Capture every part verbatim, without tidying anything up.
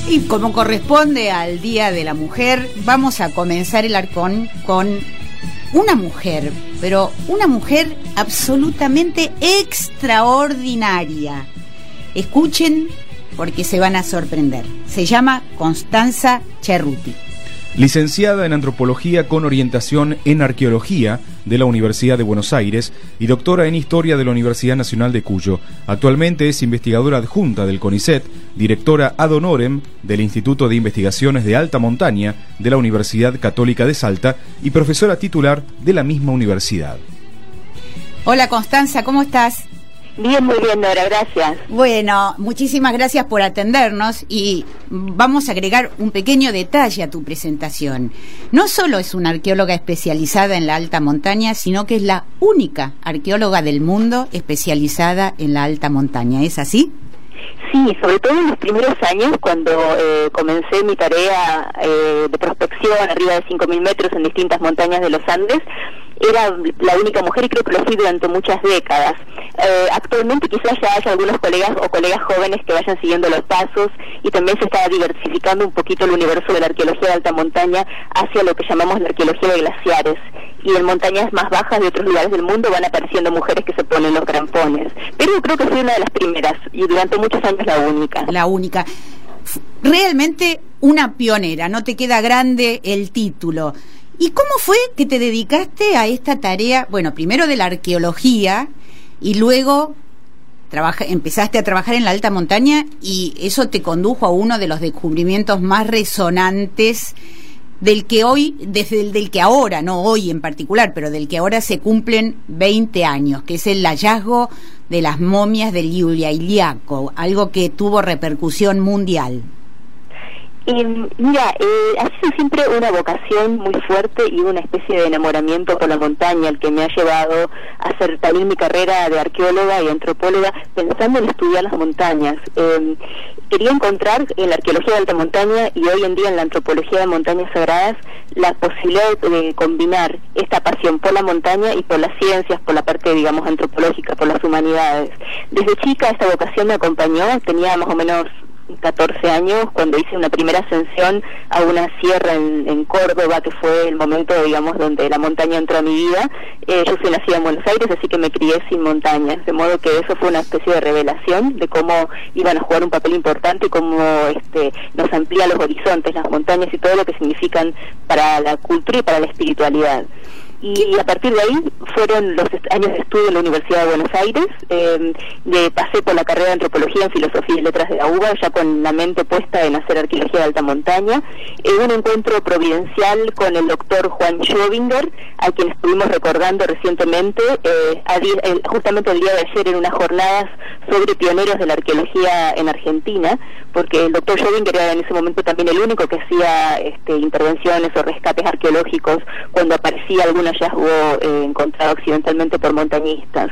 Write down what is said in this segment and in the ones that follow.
Y como corresponde al Día de la Mujer, vamos a comenzar el arcón con una mujer, pero una mujer absolutamente extraordinaria. Escuchen porque se van a sorprender. Se llama Constanza Cerruti. Licenciada en Antropología con orientación en Arqueología de la Universidad de Buenos Aires y doctora en Historia de la Universidad Nacional de Cuyo. Actualmente es investigadora adjunta del CONICET, directora ad honorem del Instituto de Investigaciones de Alta Montaña de la Universidad Católica de Salta y profesora titular de la misma universidad. Hola Constanza, ¿cómo estás? Bien, muy bien, Nora, gracias. Bueno, muchísimas gracias por atendernos y vamos a agregar un pequeño detalle a tu presentación. No solo es una arqueóloga especializada en la alta montaña, sino que es la única arqueóloga del mundo especializada en la alta montaña, ¿es así? Sí, sobre todo en los primeros años, cuando eh, comencé mi tarea eh, de prospección arriba de cinco mil metros en distintas montañas de los Andes, era la única mujer y creo que lo fui durante muchas décadas. Eh, actualmente quizás ya haya algunos colegas o colegas jóvenes que vayan siguiendo los pasos y también se está diversificando un poquito el universo de la arqueología de alta montaña hacia lo que llamamos la arqueología de glaciares. Y en montañas más bajas de otros lugares del mundo van apareciendo mujeres que se ponen los grampones. Pero yo creo que fui una de las primeras y durante muchos años la única. La única. Realmente una pionera, no te queda grande el título. ¿Y cómo fue que te dedicaste a esta tarea? Bueno, primero de la arqueología y luego trabaja, empezaste a trabajar en la alta montaña y eso te condujo a uno de los descubrimientos más resonantes del que hoy, desde el del que ahora, no hoy en particular, pero del que ahora se cumplen veinte años, que es el hallazgo de las momias del Iulia Iliaco, algo que tuvo repercusión mundial. Y mira, eh, ha sido siempre una vocación muy fuerte y una especie de enamoramiento por la montaña el que me ha llevado a hacer también mi carrera de arqueóloga y antropóloga pensando en estudiar las montañas. Eh, quería encontrar en la arqueología de alta montaña y hoy en día en la antropología de montañas sagradas la posibilidad de combinar esta pasión por la montaña y por las ciencias, por la parte, digamos, antropológica, por las humanidades. Desde chica esta vocación me acompañó, tenía más o menos catorce años cuando hice una primera ascensión a una sierra en, en Córdoba, que fue el momento, digamos, donde la montaña entró a mi vida. Eh, yo soy nacida en Buenos Aires, así que me crié sin montañas, de modo que eso fue una especie de revelación de cómo iban a jugar un papel importante y cómo este, nos amplía los horizontes, las montañas y todo lo que significan para la cultura y para la espiritualidad. Y a partir de ahí fueron los años de estudio en la Universidad de Buenos Aires. Eh, de, pasé por la carrera de Antropología en Filosofía y Letras de la U B A, ya con la mente puesta en hacer arqueología de alta montaña. En un encuentro providencial con el doctor Juan Schobinger, a quien estuvimos recordando recientemente, eh, a di, eh, justamente el día de ayer en unas jornadas sobre pioneros de la arqueología en Argentina, porque el doctor Schobinger era en ese momento también el único que hacía este, intervenciones o rescates arqueológicos cuando aparecía alguna hallazgo eh, encontrado accidentalmente por montañistas.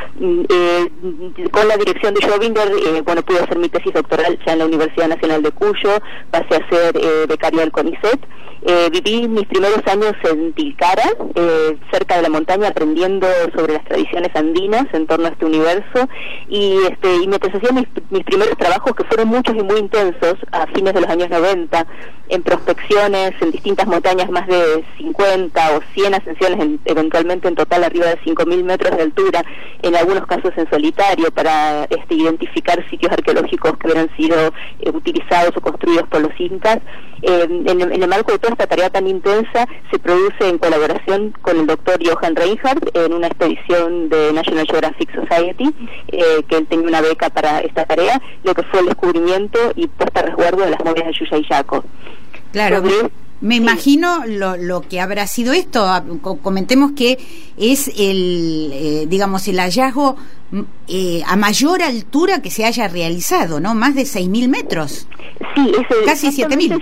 Eh, con la dirección de Schobinger, eh, bueno, pude hacer mi tesis doctoral ya en la Universidad Nacional de Cuyo, pasé a ser eh, becaria del CONICET. Eh, viví mis primeros años en Tilcara, eh, cerca de la montaña, aprendiendo sobre las tradiciones andinas en torno a este universo, y este y mientras hacía mis, mis primeros trabajos, que fueron muchos y muy intensos, a fines de los años noventa, en prospecciones en distintas montañas, más de cincuenta o cien ascensiones, en, eventualmente en total arriba de cinco mil metros de altura, en algunos casos en solitario, para este, identificar sitios arqueológicos que hubieran sido eh, utilizados o construidos por los incas. Eh, en, en el marco de toda esta tarea tan intensa, se produce en colaboración con el doctor Johan Reinhardt en una expedición de National Geographic Society, eh, que él tenía una beca para esta tarea, lo que fue el descubrimiento y puesta a resguardo de las momias de Iulia Iliaco. Claro, Sobre, me sí. imagino lo, lo que habrá sido esto. Comentemos que es el, eh, digamos, el hallazgo eh, a mayor altura que se haya realizado, ¿no? Más de seis mil metros. Sí, es el, casi siete mil.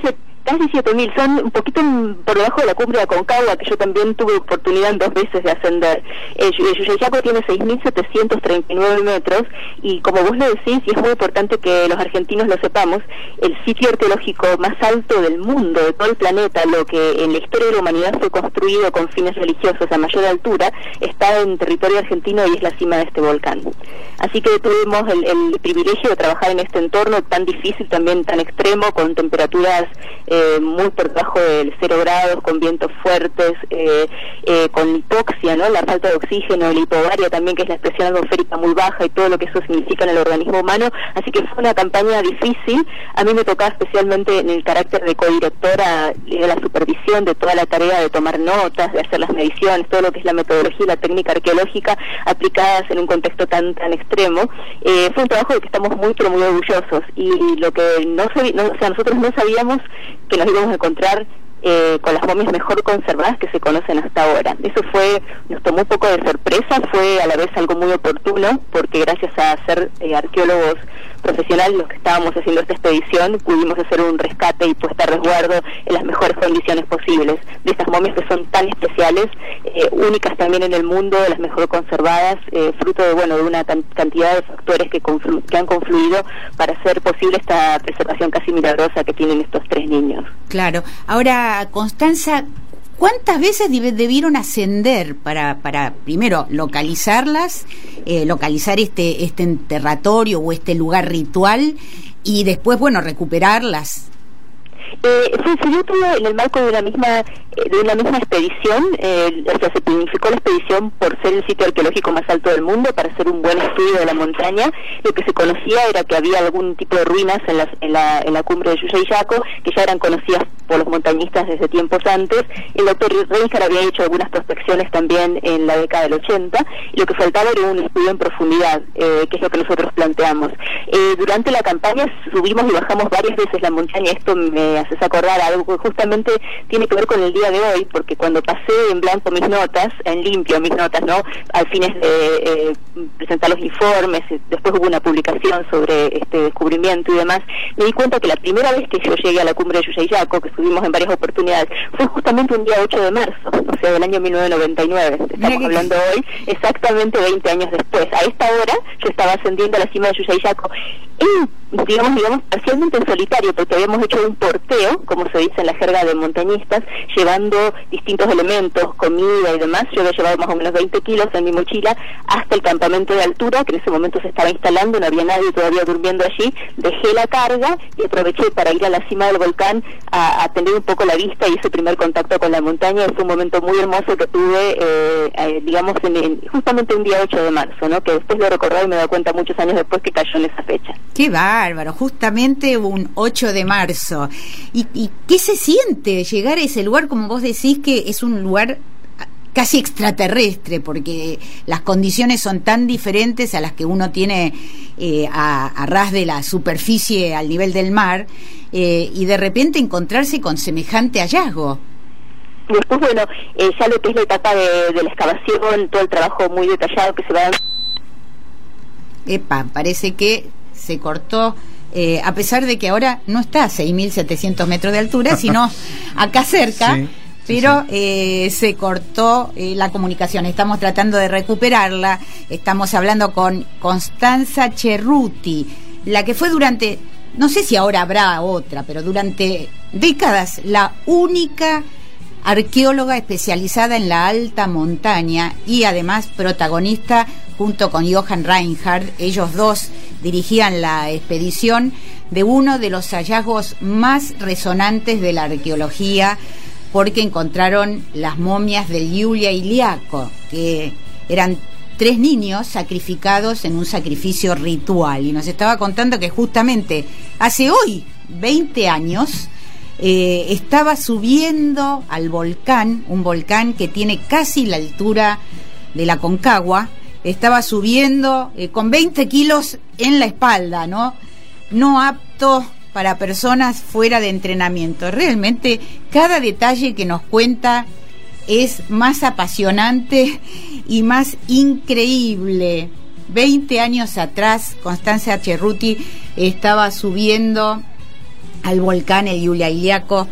Casi siete mil, son un poquito por debajo de la cumbre de Aconcagua, que yo también tuve oportunidad en dos veces de ascender. El Yuyayaco tiene seis mil setecientos treinta y nueve metros, y como vos lo decís, y es muy importante que los argentinos lo sepamos, el sitio arqueológico más alto del mundo, de todo el planeta, lo que en la historia de la humanidad fue construido con fines religiosos a mayor altura, está en territorio argentino y es la cima de este volcán. Así que tuvimos el, el privilegio de trabajar en este entorno tan difícil, también tan extremo, con temperaturas Eh, muy por debajo del cero grados, con vientos fuertes, eh, eh, con hipoxia, ¿no? La falta de oxígeno, la hipobaria también, que es la presión atmosférica muy baja y todo lo que eso significa en el organismo humano. Así que fue una campaña difícil. A mí me tocaba especialmente en el carácter de codirectora, de la supervisión de toda la tarea de tomar notas, de hacer las mediciones, todo lo que es la metodología y la técnica arqueológica aplicadas en un contexto tan tan extremo. Eh, fue un trabajo de que estamos muy pero muy orgullosos, y lo que no, no o sea, nosotros no sabíamos que nos íbamos a encontrar eh, con las momias mejor conservadas que se conocen hasta ahora. Eso fue, nos tomó un poco de sorpresa, fue a la vez algo muy oportuno, porque gracias a ser eh, arqueólogos profesionales los que estábamos haciendo esta expedición, pudimos hacer un rescate y puesta a resguardo en las mejores condiciones posibles de estas momias que son tan especiales, eh, únicas también en el mundo, las mejor conservadas, eh, fruto de bueno de una tan, cantidad de factores que, conflu que han confluido para hacer posible esta preservación casi milagrosa que tienen estos tres niños. Claro. Ahora, Constanza, ¿cuántas veces debieron ascender para, para primero localizarlas, eh, localizar este, este enterratorio o este lugar ritual, y después, bueno, recuperarlas? Eh, sí, se dio todo en el marco de una misma eh, de una misma expedición, eh, o sea, se planificó la expedición por ser el sitio arqueológico más alto del mundo, para hacer un buen estudio de la montaña. Lo que se conocía era que había algún tipo de ruinas en la, en la, en la cumbre de Yuyayaco, que ya eran conocidas por los montañistas desde tiempos antes. El doctor Reinhardt había hecho algunas prospecciones también en la década del ochenta, y lo que faltaba era un estudio en profundidad, eh, que es lo que nosotros planteamos. Eh, durante la campaña subimos y bajamos varias veces la montaña. Esto me haces acordar algo que justamente tiene que ver con el día de hoy, porque cuando pasé en blanco mis notas, en limpio mis notas, ¿no? Al fines de eh, presentar los informes, después hubo una publicación sobre este descubrimiento y demás, me di cuenta que la primera vez que yo llegué a la cumbre de Yuyayaco, que subimos en varias oportunidades, fue justamente un día ocho de marzo, o sea, del año mil novecientos noventa y nueve. Estamos hablando hoy, exactamente veinte años después. A esta hora yo estaba ascendiendo a la cima de Yuyayaco, en, digamos, digamos, parcialmente en solitario, porque habíamos hecho un porteo, como se dice en la jerga de montañistas, llevando distintos elementos, comida y demás. Yo había llevado más o menos veinte kilos en mi mochila hasta el campamento de altura, que en ese momento se estaba instalando, no había nadie todavía durmiendo allí. Dejé la carga y aproveché para ir a la cima del volcán a, a tener un poco la vista y ese primer contacto con la montaña. Fue un momento muy hermoso que tuve, eh, eh, digamos, en, en, justamente un día ocho de marzo, ¿no? Que después lo recordaba y me doy cuenta muchos años después que cayó en esa fecha. ¡Qué bárbaro! Justamente un ocho de marzo. ¿Y, y qué se siente llegar a ese lugar, como vos decís, que es un lugar casi extraterrestre, porque las condiciones son tan diferentes a las que uno tiene eh, a, a ras de la superficie, al nivel del mar, eh, y de repente encontrarse con semejante hallazgo? Después, bueno, eh, ya lo que es la etapa de, de la excavación, todo el trabajo muy detallado que se va... Epa, parece que se cortó, eh, a pesar de que ahora no está a seis mil setecientos metros de altura, sino acá cerca, sí, pero sí, sí. Eh, se cortó eh, la comunicación. Estamos tratando de recuperarla. Estamos hablando con Constanza Cerruti, la que fue durante, no sé si ahora habrá otra, pero durante décadas la única arqueóloga especializada en la alta montaña, y además protagonista junto con Johann Reinhardt. Ellos dos dirigían la expedición de uno de los hallazgos más resonantes de la arqueología, porque encontraron las momias de Yulia y Liaco, que eran tres niños sacrificados en un sacrificio ritual. Y nos estaba contando que justamente hace hoy veinte años Eh, estaba subiendo al volcán, un volcán que tiene casi la altura de la Aconcagua. Estaba subiendo eh, con veinte kilos en la espalda, ¿no? No apto para personas fuera de entrenamiento. Realmente cada detalle que nos cuenta es más apasionante y más increíble. veinte años atrás, Constanza Cerruti estaba subiendo al volcán el Iulia Iliaco,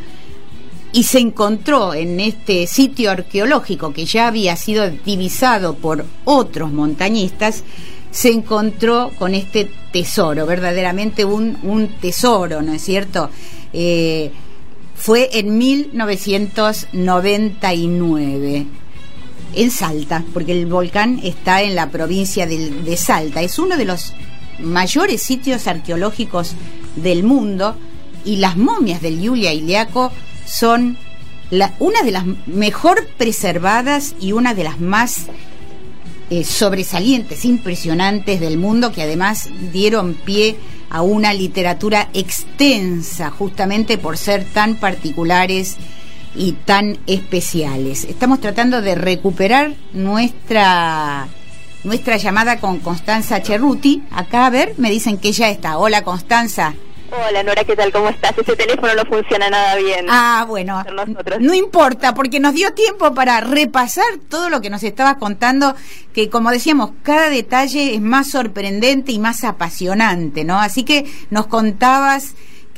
y se encontró en este sitio arqueológico que ya había sido divisado por otros montañistas, se encontró con este tesoro, verdaderamente un, un tesoro, ¿no es cierto? Eh, fue en mil novecientos noventa y nueve, en Salta, porque el volcán está en la provincia de, de Salta. Es uno de los mayores sitios arqueológicos del mundo, y las momias del Iulia Iliaco son la, una de las mejor preservadas y una de las más eh, sobresalientes, impresionantes del mundo, que además dieron pie a una literatura extensa, justamente por ser tan particulares y tan especiales. Estamos tratando de recuperar nuestra nuestra llamada con Constanza Cerruti. Acá, a ver, me dicen que ya está. Hola, Constanza. Hola, Nora, ¿qué tal? ¿Cómo estás? Ese teléfono no funciona nada bien. Ah, bueno, no importa, porque nos dio tiempo para repasar todo lo que nos estabas contando, que como decíamos, cada detalle es más sorprendente y más apasionante, ¿no? Así que nos contabas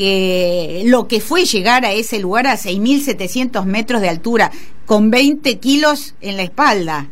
que lo que fue llegar a ese lugar a seis mil setecientos metros de altura, con veinte kilos en la espalda.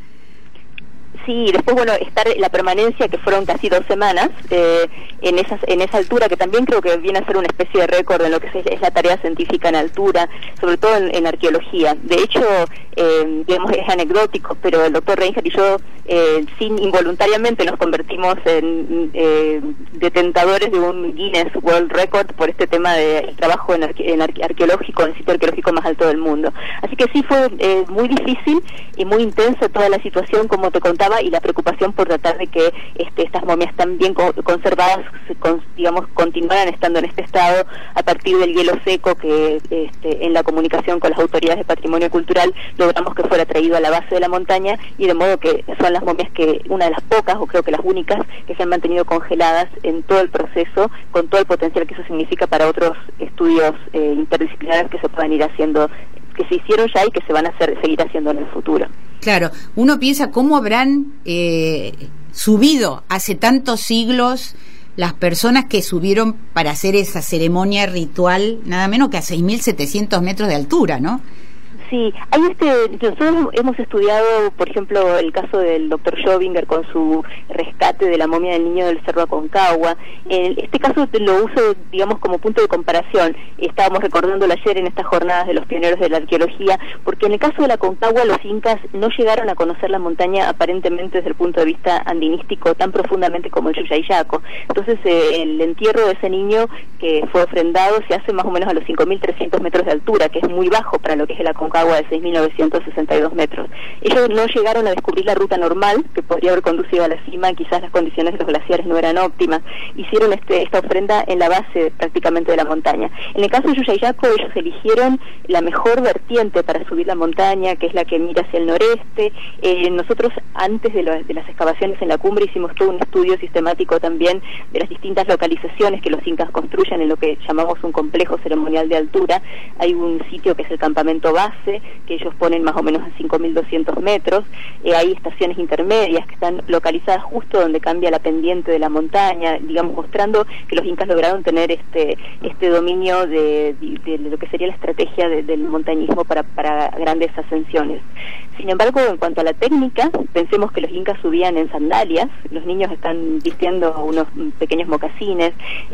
Sí, después, bueno, estar la permanencia, que fueron casi dos semanas, eh, en esas, en esa altura, que también creo que viene a ser una especie de récord en lo que es, es la tarea científica en altura, sobre todo en, en arqueología. De hecho, eh, digamos, es anecdótico, pero el doctor Reinhardt y yo, eh, sin involuntariamente, nos convertimos en eh, detentadores de un Guinness World Record por este tema del trabajo en, arque, en arque, arqueológico, en el sitio arqueológico más alto del mundo. Así que sí, fue eh, muy difícil y muy intensa toda la situación, como te contaba, y la preocupación por tratar de que este, estas momias tan bien co conservadas, con, digamos, continuaran estando en este estado a partir del hielo seco, que este, en la comunicación con las autoridades de patrimonio cultural logramos que fuera traído a la base de la montaña, y de modo que son las momias que, una de las pocas, o creo que las únicas, que se han mantenido congeladas en todo el proceso, con todo el potencial que eso significa para otros estudios eh, interdisciplinarios que se puedan ir haciendo, que se hicieron ya y que se van a hacer, seguir haciendo en el futuro. Claro, uno piensa cómo habrán eh, subido hace tantos siglos las personas que subieron para hacer esa ceremonia ritual, nada menos que a seis mil setecientos metros de altura, ¿no? Sí, hay este, nosotros hemos estudiado, por ejemplo, el caso del doctor Schobinger con su rescate de la momia del niño del Cerro Aconcagua. En este caso lo uso, digamos, como punto de comparación. Estábamos recordándolo ayer en estas jornadas de los pioneros de la arqueología, porque en el caso de la Aconcagua los incas no llegaron a conocer la montaña aparentemente desde el punto de vista andinístico tan profundamente como el Iulia Iliaco. Entonces eh, el entierro de ese niño que fue ofrendado se hace más o menos a los cinco mil trescientos metros de altura, que es muy bajo para lo que es el Aconcagua de seis mil novecientos sesenta y dos metros. Ellos no llegaron a descubrir la ruta normal que podría haber conducido a la cima, quizás las condiciones de los glaciares no eran óptimas. Hicieron este, esta ofrenda en la base prácticamente de la montaña. En el caso de Iulia Iliaco, ellos eligieron la mejor vertiente para subir la montaña, que es la que mira hacia el noreste. Eh, nosotros, antes de, lo, de las excavaciones en la cumbre, hicimos todo un estudio sistemático también de las distintas localizaciones que los incas construyen en lo que llamamos un complejo ceremonial de altura. Hay un sitio que es el campamento base, que ellos ponen más o menos a cinco mil doscientos metros. Eh, hay estaciones intermedias que están localizadas justo donde cambia la pendiente de la montaña, digamos, mostrando que los incas lograron tener este este dominio de, de, de lo que sería la estrategia de, del montañismo para, para grandes ascensiones. Sin embargo, en cuanto a la técnica, pensemos que los incas subían en sandalias, los niños están vistiendo unos pequeños mocasines,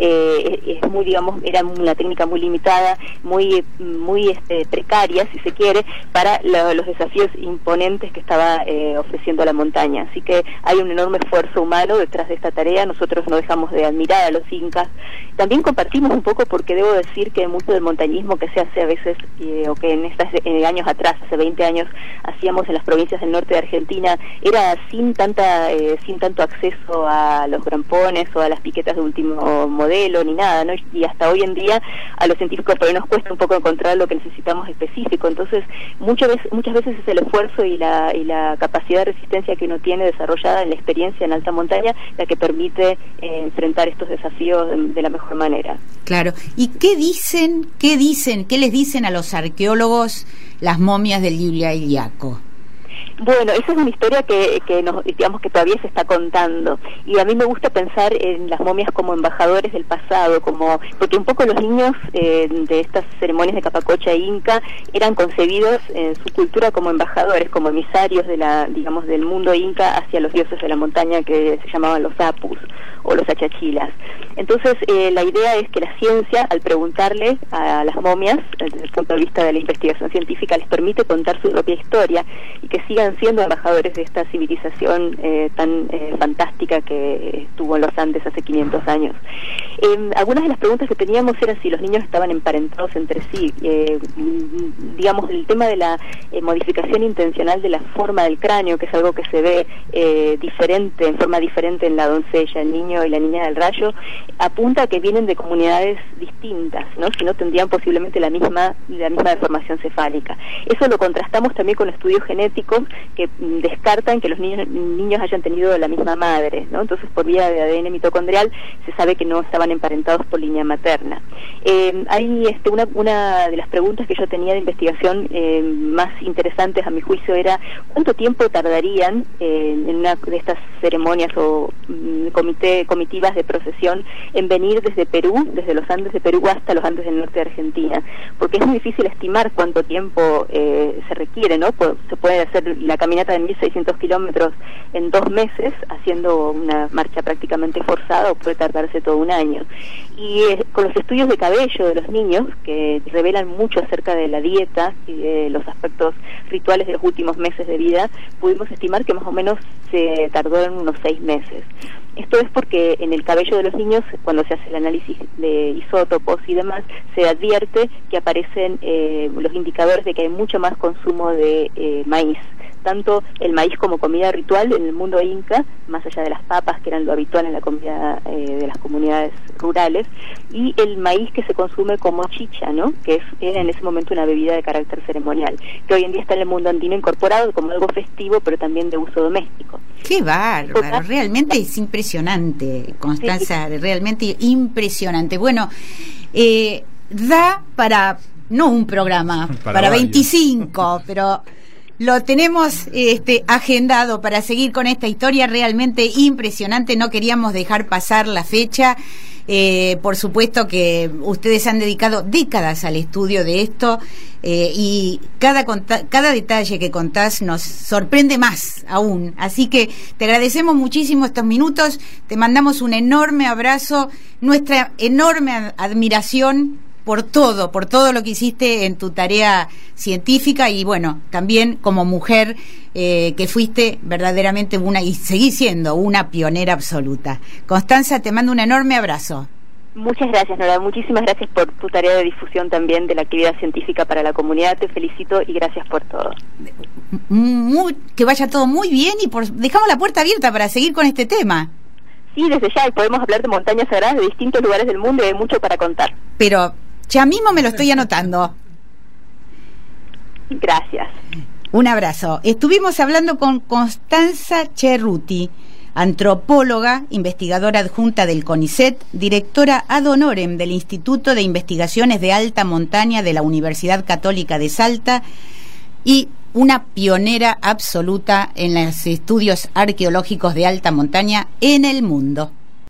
eh, es muy, digamos, era una técnica muy limitada, muy muy este, precaria, si se quiere, para lo, los desafíos imponentes que estaba eh, ofreciendo la montaña. Así que hay un enorme esfuerzo humano detrás de esta tarea. Nosotros no dejamos de admirar a los incas. También compartimos un poco, porque debo decir que mucho del montañismo que se hace a veces, eh, o que en estos eh, años atrás, hace veinte años, hacíamos en las provincias del norte de Argentina, era sin tanta eh, sin tanto acceso a los grampones o a las piquetas de último modelo ni nada, ¿no? Y hasta hoy en día a los científicos por ahí nos cuesta un poco encontrar lo que necesitamos específico. Entonces muchas veces muchas veces es el esfuerzo y la y la capacidad de resistencia que uno tiene desarrollada en la experiencia en alta montaña la que permite eh, enfrentar estos desafíos de, de la mejor manera. Claro. ¿Y qué dicen, qué dicen, qué les dicen a los arqueólogos las momias del Iulia Iliaco? Bueno, esa es una historia que, que nos, digamos que todavía se está contando, y a mí me gusta pensar en las momias como embajadores del pasado, como porque un poco los niños eh, de estas ceremonias de Capacocha e Inca eran concebidos en su cultura como embajadores, como emisarios de la, digamos, del mundo inca hacia los dioses de la montaña que se llamaban los apus o los achachilas. Entonces eh, la idea es que la ciencia, al preguntarle a las momias desde el punto de vista de la investigación científica, les permite contar su propia historia y que sigan siendo embajadores de esta civilización eh, tan eh, fantástica que estuvo en los Andes hace quinientos años. Eh, algunas de las preguntas que teníamos eran si los niños estaban emparentados entre sí. Eh, digamos, el tema de la eh, modificación intencional de la forma del cráneo, que es algo que se ve eh, diferente, en forma diferente en la doncella, el niño y la niña del rayo, apunta a que vienen de comunidades distintas, ¿no? Si no, tendrían posiblemente la misma la misma deformación cefálica. Eso lo contrastamos también con estudios genéticos que mm, descartan que los niños niños hayan tenido la misma madre, ¿no? Entonces, por vía de A D N mitocondrial se sabe que no estaban emparentados por línea materna. Eh, hay este, una, una de las preguntas que yo tenía de investigación eh, más interesantes a mi juicio era cuánto tiempo tardarían eh, en una de estas ceremonias o mm, comité, comitivas de procesión en venir desde Perú, desde los Andes de Perú hasta los Andes del norte de Argentina, porque es muy difícil estimar cuánto tiempo eh, se requiere, ¿no? Se puede hacer la caminata de mil seiscientos kilómetros en dos meses, haciendo una marcha prácticamente forzada, o puede tardarse todo un año. Y eh, con los estudios de cabello de los niños, que revelan mucho acerca de la dieta y de los aspectos rituales de los últimos meses de vida, pudimos estimar que más o menos se tardó en unos seis meses. Esto es porque en el cabello de los niños, cuando se hace el análisis de isótopos y demás, se advierte que aparecen eh, los indicadores de que hay mucho más consumo de eh, maíz. Tanto el maíz como comida ritual en el mundo inca, más allá de las papas, que eran lo habitual en la comida eh, de las comunidades rurales, y el maíz que se consume como chicha, ¿no? Que es, era en ese momento una bebida de carácter ceremonial, que hoy en día está en el mundo andino incorporado como algo festivo, pero también de uso doméstico. ¡Qué bárbaro! Realmente es impresionante, Constanza, sí. Realmente impresionante. Bueno, eh, da para, no un programa, para, para veinticinco, pero... Lo tenemos este, agendado para seguir con esta historia realmente impresionante. No queríamos dejar pasar la fecha. Eh, por supuesto que ustedes han dedicado décadas al estudio de esto eh, y cada, cada detalle que contás nos sorprende más aún. Así que te agradecemos muchísimo estos minutos. Te mandamos un enorme abrazo, nuestra enorme admiración por todo, por todo lo que hiciste en tu tarea científica y bueno, también como mujer eh, que fuiste verdaderamente una, y seguís siendo una pionera absoluta. Constanza, te mando un enorme abrazo. Muchas gracias, Nora, muchísimas gracias por tu tarea de difusión también de la actividad científica para la comunidad, te felicito y gracias por todo. Muy, que vaya todo muy bien y por, dejamos la puerta abierta para seguir con este tema. Sí, desde ya, y podemos hablar de montañas sagradas de distintos lugares del mundo y hay mucho para contar. Pero... ya mismo me lo estoy anotando. Gracias. Un abrazo. Estuvimos hablando con Constanza Cerruti, antropóloga, investigadora adjunta del CONICET, directora ad honorem del Instituto de Investigaciones de Alta Montaña de la Universidad Católica de Salta y una pionera absoluta en los estudios arqueológicos de alta montaña en el mundo.